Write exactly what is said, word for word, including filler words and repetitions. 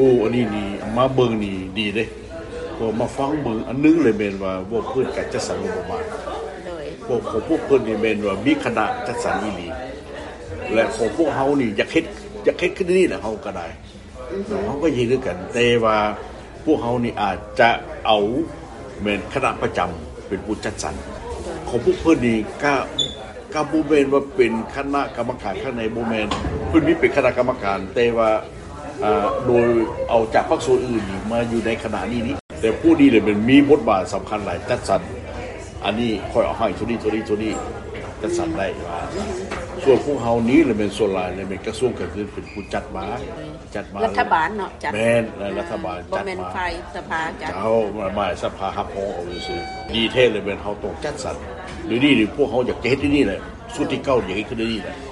อ้อันนี้นี่มาเบิ่งนี่ดีเด้พอมาฟังเบิ่งอันนึงเลยแม่นว่าพวกเพิ่นก็จัดสรรงบประมาณโดยพวกของพวกเพิ่นนี่แม่นว่ามีคณะจัดสรรอีหลีและของพวกเฮานี่อยากเฮ็ดอยากเฮ็ดขึ้นนี่แหละเฮาก็ได้เฮาก็ยินด้วยกันแต่ว่าพวกเฮานี่อาจจะเอาแม่นคณะประจำเป็นผู้จัดสรรของพวกเพิ่นนี่ก็ก็บ่แม่นว่าเป็นคณะกรรมการข้างในบ่แม่นเพิ่นมีเป็นคณะกรรมการแต่ว่าอ่าโดยเอาจากภาคส่วนอื่นนี่มาอยู่ในคณะนี้นี่แต่ผู้นี้เลยเป็นมีบทบาทสำคัญหลายจัดสรรอันนี้ค่อยเอาให้ตัวนี้ตัวนี้ตัวนี้จัดสรรได้ว่าส่วนพวกเฮานี้เลยเป็นส่วนหลายเลยเป็นกระทรวงการเงินเป็นผู้จัดมาจัดมารัฐบาลเนาะจัดแม่นรัฐบาลจัดมาบ่แม่นฝ่ายสภาจัดเจ้ามาสภาฮับพ้องเอาซื่อดีแท้เลยเป็นเฮาต้องจัดสรรหรือนี่หรือพวกเฮาอยากจะเฮ็ดที่นี่แหละสุดที่เก้าอยากเฮ็ดคือนี่แหละ